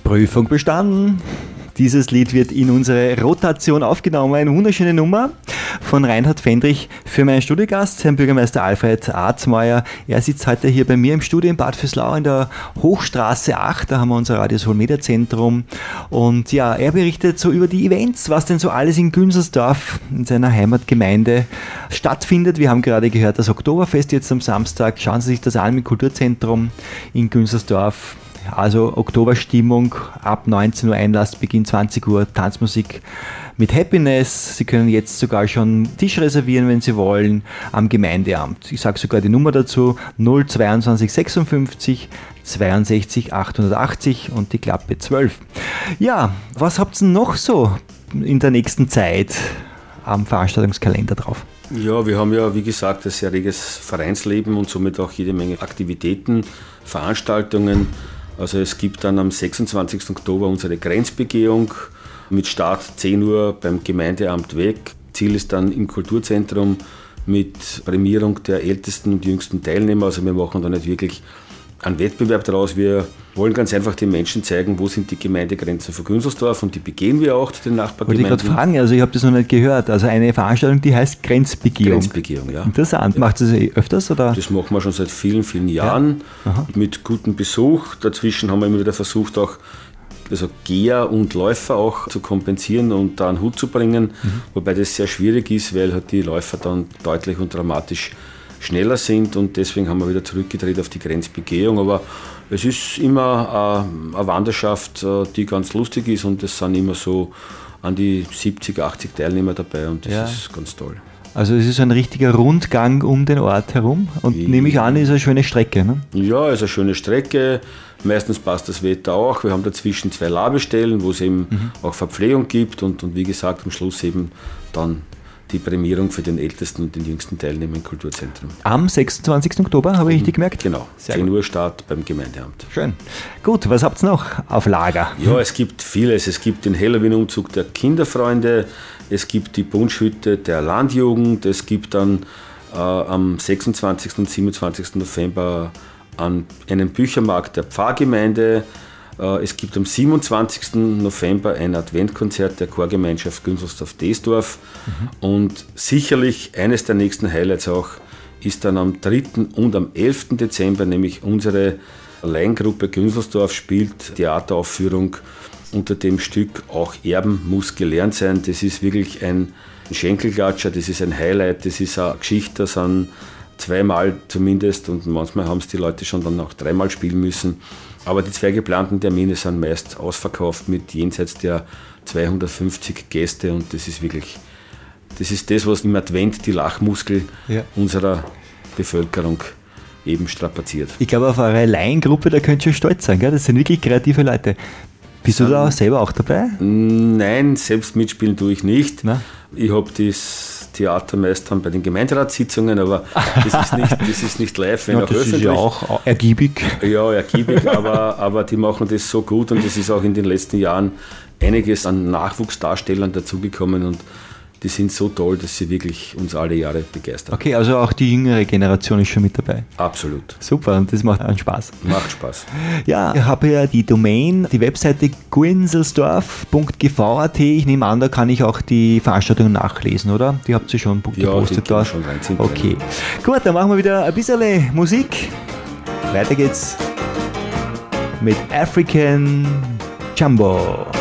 Prüfung bestanden. Dieses Lied wird in unsere Rotation aufgenommen. Eine wunderschöne Nummer von Reinhard Fendrich für meinen Studiogast, Herrn Bürgermeister Alfred Arzmeier. Er sitzt heute hier bei mir im Studio in Bad Vöslau in der Hochstraße 8. Da haben wir unser Radio Soul Media Zentrum. Und ja, er berichtet so über die Events, was denn so alles in Günzelsdorf, in seiner Heimatgemeinde, stattfindet. Wir haben gerade gehört, das Oktoberfest jetzt am Samstag. Schauen Sie sich das an im Kulturzentrum in Günzelsdorf. Also Oktoberstimmung, ab 19 Uhr Einlass, Beginn 20 Uhr, Tanzmusik mit Happiness. Sie können jetzt sogar schon Tisch reservieren, wenn Sie wollen, am Gemeindeamt. Ich sage sogar die Nummer dazu, 022 56 62 880 und die Klappe 12. Ja, was habt ihr noch so in der nächsten Zeit am Veranstaltungskalender drauf? Ja, wir haben ja, wie gesagt, ein sehr reges Vereinsleben und somit auch jede Menge Aktivitäten, Veranstaltungen. Also es gibt dann am 26. Oktober unsere Grenzbegehung mit Start 10 Uhr beim Gemeindeamt Weg. Ziel ist dann im Kulturzentrum mit Prämierung der ältesten und jüngsten Teilnehmer. Also wir machen da nicht wirklich einen Wettbewerb daraus. Wir wollen ganz einfach den Menschen zeigen, wo sind die Gemeindegrenzen von Günzelsdorf und die begehen wir auch zu den Nachbargemeinden. Wollte ich gerade fragen, also ich habe das noch nicht gehört. Also eine Veranstaltung, die heißt Grenzbegehung. Grenzbegehung, ja. Interessant. Macht ihr das öfters? Oder? Das machen wir schon seit vielen, vielen Jahren mit gutem Besuch. Dazwischen haben wir immer wieder versucht, auch also Geher und Läufer auch zu kompensieren und da einen Hut zu bringen, wobei das sehr schwierig ist, weil halt die Läufer dann deutlich und dramatisch schneller sind und deswegen haben wir wieder zurückgedreht auf die Grenzbegehung. Aber es ist immer eine Wanderschaft, die ganz lustig ist und es sind immer so an die 70, 80 Teilnehmer dabei und das ist ganz toll. Also es ist ein richtiger Rundgang um den Ort herum und nehme ich an, ist eine schöne Strecke, ne? Ja, es ist eine schöne Strecke. Meistens passt das Wetter auch. Wir haben dazwischen 2 Labestellen, wo es eben auch Verpflegung gibt und wie gesagt am Schluss eben dann die Prämierung für den ältesten und den jüngsten Teilnehmer im Kulturzentrum. Am 26. Oktober, habe ich richtig gemerkt? Genau, 10 Uhr Start beim Gemeindeamt. Schön. Gut, was habt ihr noch auf Lager? Ja, es gibt vieles. Es gibt den Halloween-Umzug der Kinderfreunde, es gibt die Punschhütte der Landjugend, es gibt dann am 26. und 27. November einen Büchermarkt der Pfarrgemeinde. Es gibt am 27. November ein Adventkonzert der Chorgemeinschaft Günzelsdorf-Desdorf und sicherlich eines der nächsten Highlights auch ist dann am 3. und am 11. Dezember, nämlich unsere Laien-Gruppe Günzelsdorf spielt Theateraufführung unter dem Stück Auch Erben muss gelernt sein. Das ist wirklich ein Schenkelklatscher, das ist ein Highlight, das ist eine Geschichte, das sind 2-mal zumindest und manchmal haben es die Leute schon dann auch 3-mal spielen müssen. Aber die 2 geplanten Termine sind meist ausverkauft mit jenseits der 250 Gäste und das ist wirklich, das ist das, was im Advent die Lachmuskel unserer Bevölkerung eben strapaziert. Ich glaube, auf eure Laiengruppe, da könnt ihr schon stolz sein, gell? Das sind wirklich kreative Leute. Bist du da selber auch dabei? Nein, selbst mitspielen tue ich nicht. Na? Ich habe das Theater meist dann bei den Gemeinderatssitzungen, aber das ist nicht live, wenn auch das öffentlich. ist ja auch ergiebig. Ja, ergiebig, aber die machen das so gut und es ist auch in den letzten Jahren einiges an Nachwuchsdarstellern dazugekommen und die sind so toll, dass sie wirklich uns alle Jahre begeistern. Okay, also auch die jüngere Generation ist schon mit dabei. Absolut. Super, und das macht einen Spaß. Macht Spaß. Ja, ich habe ja die Domain, die Webseite guenzelsdorf.gv.at. Ich nehme an, da kann ich auch die Veranstaltungen nachlesen, oder? Die habt ihr schon gepostet dort? Schon rein. Okay, gut, dann machen wir wieder ein bisschen Musik. Weiter geht's mit African Jumbo.